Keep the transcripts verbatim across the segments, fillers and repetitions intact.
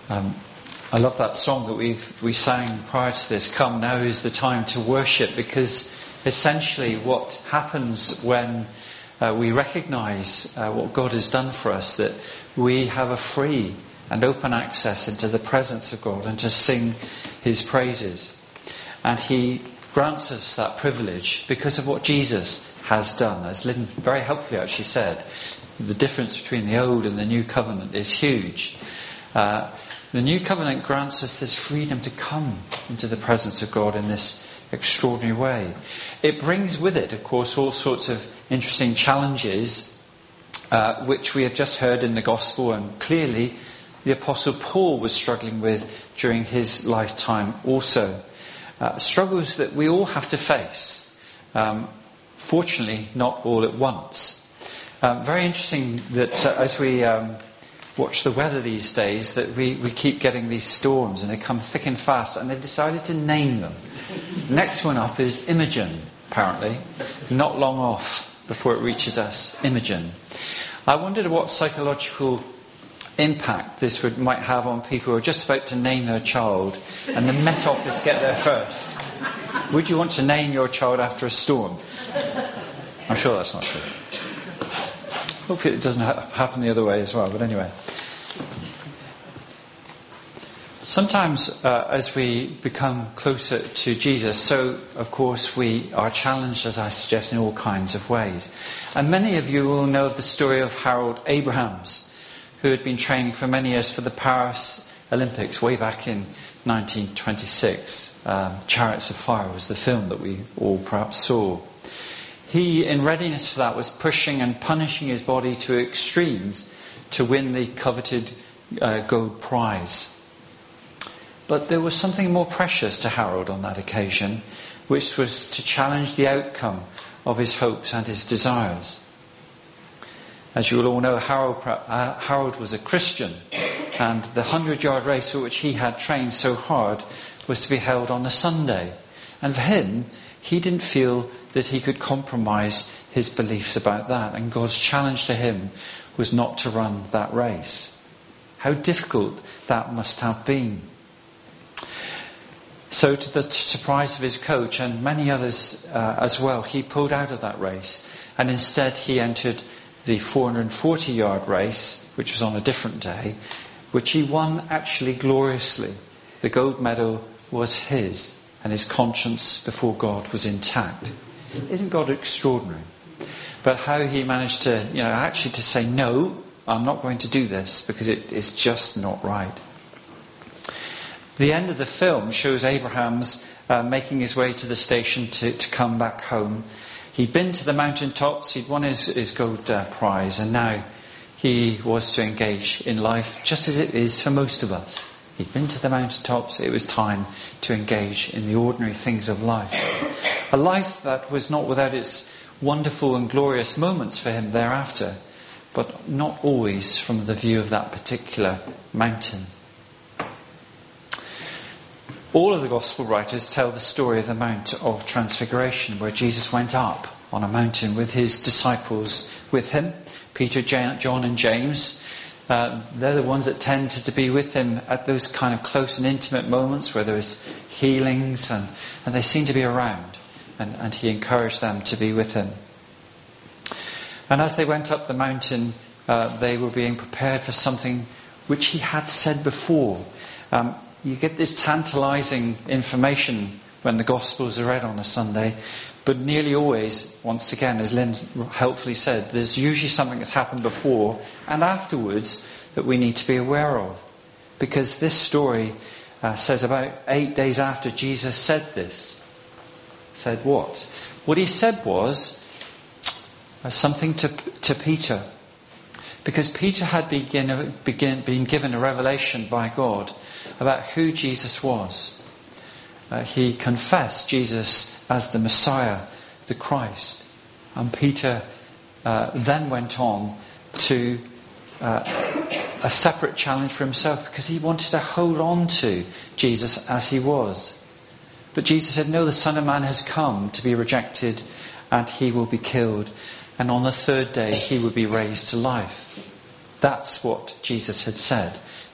Um, I love that song that we've we sang prior to this, Come Now Is the Time to Worship, because essentially what happens when uh, we recognise uh, what God has done for us, that we have a free and open access into the presence of God and to sing his praises. And he grants us that privilege because of what Jesus has done. As Lynn very helpfully actually said, the difference between the old and the new covenant is huge. Uh, The new covenant grants us this freedom to come into the presence of God in this extraordinary way. It brings with it, of course, all sorts of interesting challenges, uh, which we have just heard in the gospel, and clearly the Apostle Paul was struggling with during his lifetime also. Uh, struggles that we all have to face. Um, fortunately, not all at once. Um, very interesting that uh, as we... Um, watch the weather these days, that we, we keep getting these storms and they come thick and fast, and they've decided to name them. Next one up is Imogen, apparently. Not long off before it reaches us. Imogen. I wondered what psychological impact this would might have on people who are just about to name their child and the Met Office get there first. Would you want to name your child after a storm? I'm sure that's not true. Hopefully it doesn't ha- happen the other way as well, but anyway. Sometimes uh, as we become closer to Jesus, so of course we are challenged, as I suggest, in all kinds of ways. And many of you will know of the story of Harold Abrahams, who had been training for many years for the Paris Olympics way back in nineteen twenty-six. Um, Chariots of Fire was the film that we all perhaps saw. He, in readiness for that, was pushing and punishing his body to extremes to win the coveted uh, gold prize. But there was something more precious to Harold on that occasion, which was to challenge the outcome of his hopes and his desires. As you will all know, Harold, uh, Harold was a Christian, and the hundred-yard race for which he had trained so hard was to be held on a Sunday. And for him, he didn't feel that he could compromise his beliefs about that. And God's challenge to him was not to run that race. How difficult that must have been. So to the surprise of his coach and many others uh, as well, he pulled out of that race. And instead he entered the four hundred forty yard race, which was on a different day, which he won actually gloriously. The gold medal was his, and his conscience before God was intact. Isn't God extraordinary? But how he managed to, you know, actually to say, no, I'm not going to do this because it is just not right. The end of the film shows Abrahams uh, making his way to the station to, to come back home. He'd been to the mountaintops, he'd won his, his gold uh, prize, and now he was to engage in life just as it is for most of us. He'd been to the mountaintops, it was time to engage in the ordinary things of life. A life that was not without its wonderful and glorious moments for him thereafter, but not always from the view of that particular mountain. All of the Gospel writers tell the story of the Mount of Transfiguration, where Jesus went up on a mountain with his disciples with him, Peter, John and James. Uh, they're the ones that tended to be with him at those kind of close and intimate moments where there was healings, and, and they seemed to be around, and, and he encouraged them to be with him. And as they went up the mountain, uh, they were being prepared for something which he had said before. Um, you get this tantalizing information when the Gospels are read on a Sunday, but nearly always, once again, as Lynn helpfully said, there's usually something that's happened before and afterwards that we need to be aware of. Because this story uh, says about eight days after Jesus said this. Said what? What he said was uh, something to, to Peter. Because Peter had begin, begin, been given a revelation by God about who Jesus was. Uh, he confessed Jesus as the Messiah, the Christ. And Peter uh, then went on to uh, a separate challenge for himself, because he wanted to hold on to Jesus as he was. But Jesus said, no, the Son of Man has come to be rejected, and he will be killed. And on the third day he will be raised to life. That's what Jesus had said.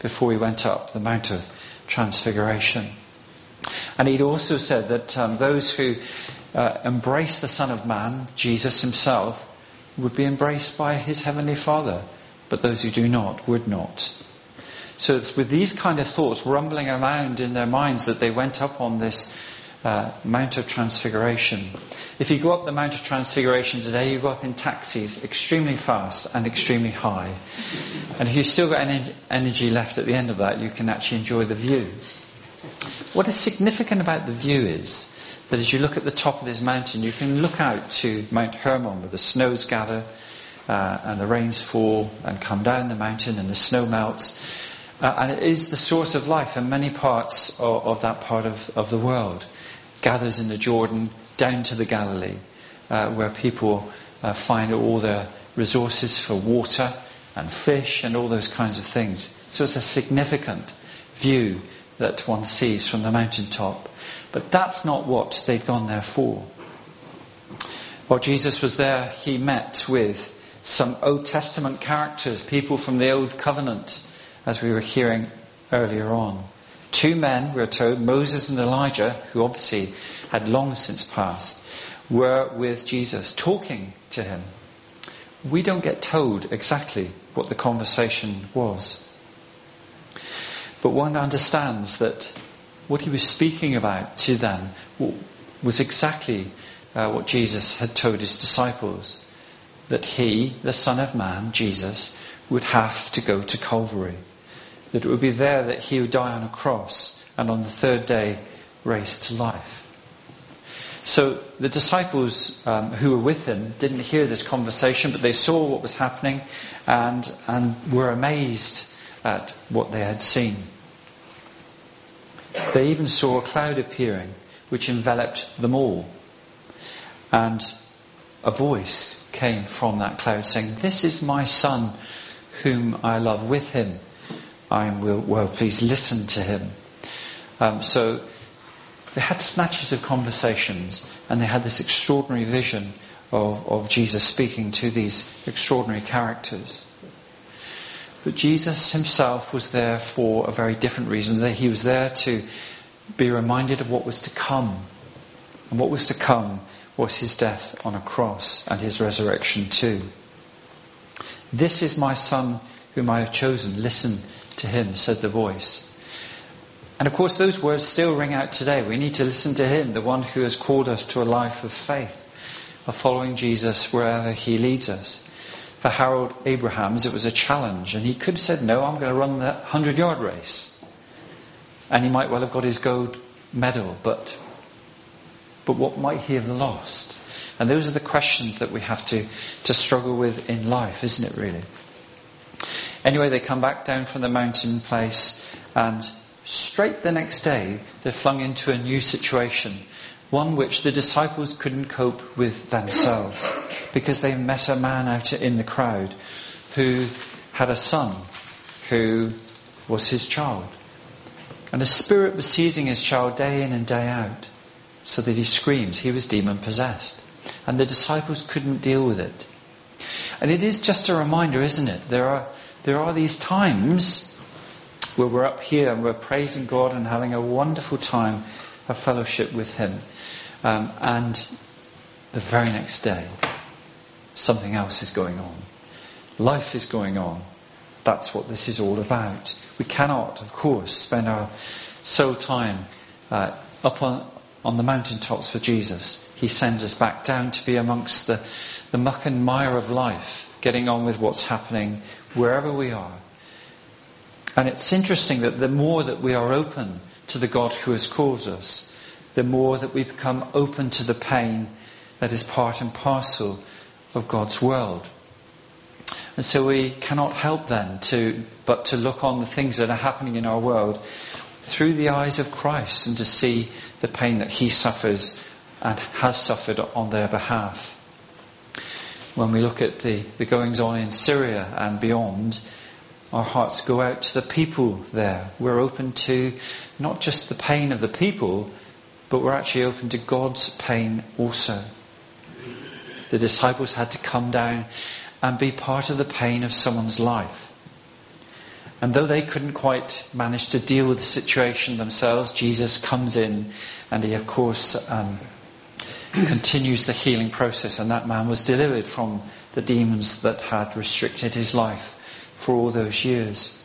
before he went up the Mount of Transfiguration. And he'd also said that um, those who uh, embrace the Son of Man, Jesus himself, would be embraced by his heavenly Father, but those who do not would not. So it's with these kind of thoughts rumbling around in their minds that they went up on this uh, Mount of Transfiguration. If you go up the Mount of Transfiguration today, you go up in taxis extremely fast and extremely high. And if you've still got any energy left at the end of that, you can actually enjoy the view. What is significant about the view is that as you look at the top of this mountain, you can look out to Mount Hermon where the snows gather uh, and the rains fall and come down the mountain and the snow melts. Uh, and it is the source of life in many parts of, of that part of, of the world. Gathers in the Jordan down to the Galilee, uh, where people uh, find all their resources for water and fish and all those kinds of things. So it's a significant view that one sees from the mountaintop. But that's not what they'd gone there for. While Jesus was there, he met with some Old Testament characters, people from the Old Covenant, as we were hearing earlier on. Two men, we're told, Moses and Elijah, who obviously had long since passed, were with Jesus, talking to him. We don't get told exactly what the conversation was. But one understands that what he was speaking about to them was exactly uh, what Jesus had told his disciples. That he, the Son of Man, Jesus, would have to go to Calvary. That it would be there that he would die on a cross and on the third day raised to life. So the disciples um, who were with him didn't hear this conversation, but they saw what was happening and, and were amazed at what they had seen. They even saw a cloud appearing which enveloped them all. And a voice came from that cloud saying, "This is my Son whom I love. With him I am well, well please listen to him." Um, so they had snatches of conversations and they had this extraordinary vision of, of Jesus speaking to these extraordinary characters. But Jesus himself was there for a very different reason. That he was there to be reminded of what was to come. And what was to come was his death on a cross and his resurrection too. "This is my Son whom I have chosen. Listen to him," said the voice. And of course those words still ring out today. We need to listen to him, the one who has called us to a life of faith, of following Jesus wherever he leads us. For Harold Abrahams, it was a challenge, and he could have said, "No, I'm going to run the hundred-yard race." And he might well have got his gold medal, but but what might he have lost? And those are the questions that we have to, to struggle with in life, isn't it really? Anyway, they come back down from the mountain place, and straight the next day they're flung into a new situation, one which the disciples couldn't cope with themselves, because they met a man out in the crowd who had a son who was his child. And a spirit was seizing his child day in and day out, so that he screams. He was demon-possessed. And the disciples couldn't deal with it. And it is just a reminder, isn't it? There are there are these times where we're up here and we're praising God and having a wonderful time of fellowship with him. Um, and the very next day, something else is going on. Life is going on. That's what this is all about. We cannot, of course, spend our sole time uh, up on, on the mountaintops with Jesus. He sends us back down to be amongst the, the muck and mire of life, getting on with what's happening wherever we are. And it's interesting that the more that we are open to the God who has called us, the more that we become open to the pain that is part and parcel of God's world. And so we cannot help then to but to look on the things that are happening in our world through the eyes of Christ and to see the pain that he suffers and has suffered on their behalf. When we look at the, the goings on in Syria and beyond, our hearts go out to the people there. We're open to not just the pain of the people, but we're actually open to God's pain also. The disciples had to come down and be part of the pain of someone's life. And though they couldn't quite manage to deal with the situation themselves, Jesus comes in and he, of course, um, continues the healing process. And that man was delivered from the demons that had restricted his life for all those years.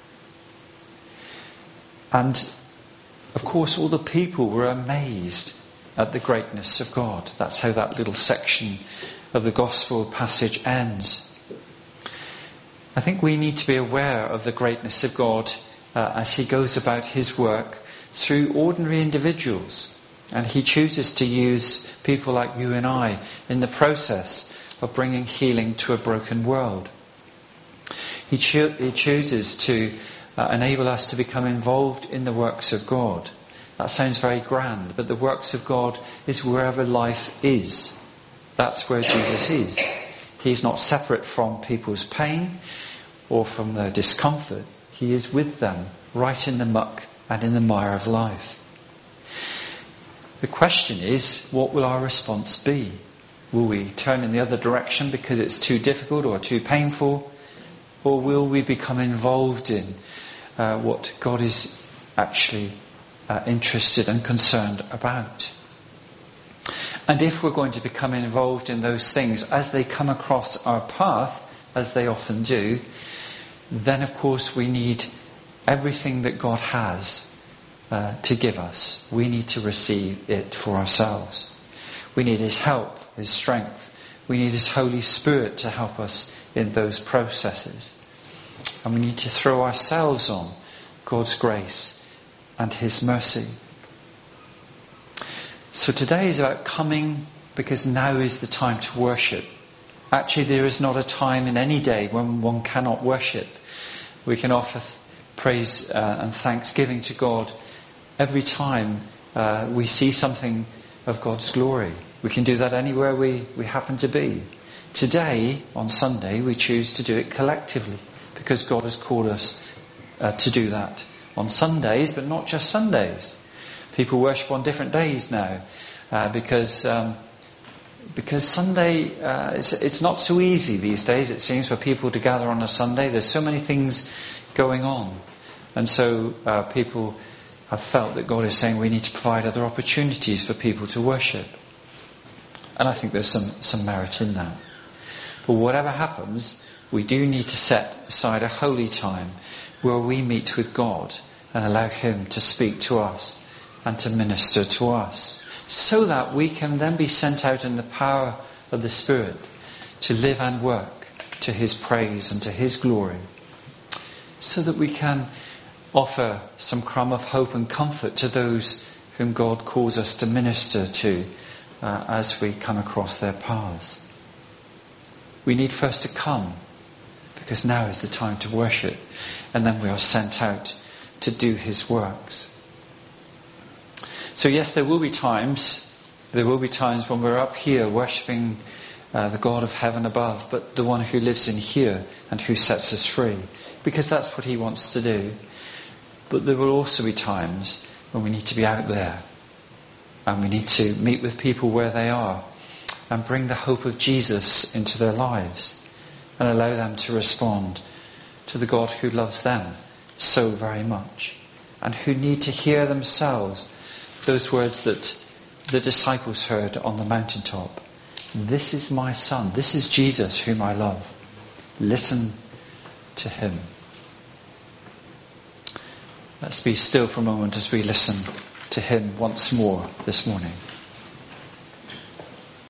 And, of course, all the people were amazed at the greatness of God. That's how that little section of the Gospel passage ends. I think we need to be aware of the greatness of God uh, as he goes about his work through ordinary individuals. And he chooses to use people like you and I in the process of bringing healing to a broken world. He, cho- he chooses to uh, enable us to become involved in the works of God. That sounds very grand, but the works of God is wherever life is. That's where Jesus is. He's not separate from people's pain or from their discomfort. He is with them, right in the muck and in the mire of life. The question is, what will our response be? Will we turn in the other direction because it's too difficult or too painful? Or will we become involved in uh, what God is actually uh, interested and concerned about? And if we're going to become involved in those things as they come across our path, as they often do, then of course we need everything that God has uh, to give us. We need to receive it for ourselves. We need his help, his strength. We need his Holy Spirit to help us in those processes. And we need to throw ourselves on God's grace and his mercy. So today is about coming because now is the time to worship. Actually, there is not a time in any day when one cannot worship. We can offer th- praise uh, and thanksgiving to God every time uh, we see something of God's glory. We can do that anywhere we, we happen to be. Today, on Sunday, we choose to do it collectively because God has called us uh, to do that on Sundays, but not just Sundays. People worship on different days now uh, because um, because Sunday, uh, it's, it's not so easy these days, it seems, for people to gather on a Sunday. There's so many things going on. And so uh, people have felt that God is saying we need to provide other opportunities for people to worship. And I think there's some, some merit in that. But whatever happens, we do need to set aside a holy time where we meet with God and allow him to speak to us and to minister to us, so that we can then be sent out in the power of the Spirit to live and work to his praise and to his glory, so that we can offer some crumb of hope and comfort to those whom God calls us to minister to uh, as we come across their paths. We need first to come, because now is the time to worship, and then we are sent out to do his works. So yes, there will be times, there will be times when we're up here worshipping uh, the God of heaven above, but the one who lives in here and who sets us free, because that's what he wants to do. But there will also be times when we need to be out there, and we need to meet with people where they are and bring the hope of Jesus into their lives and allow them to respond to the God who loves them so very much, and who need to hear themselves those words that the disciples heard on the mountaintop. This is my son. This is Jesus whom I love. Listen to him. Let's be still for a moment as we listen to him once more this morning.